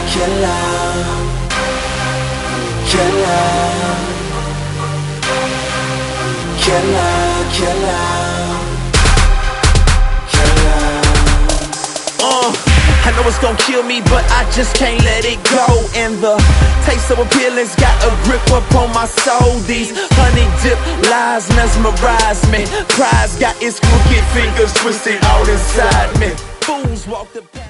killer, killer, killer, killer, killer. I know it's gon' kill me, but I just can't let it go. And the taste of appealance got a grip up on my soul. These honey dip lies mesmerize me. Pride's got its crooked fingers twisted all inside me. Fools walk the path.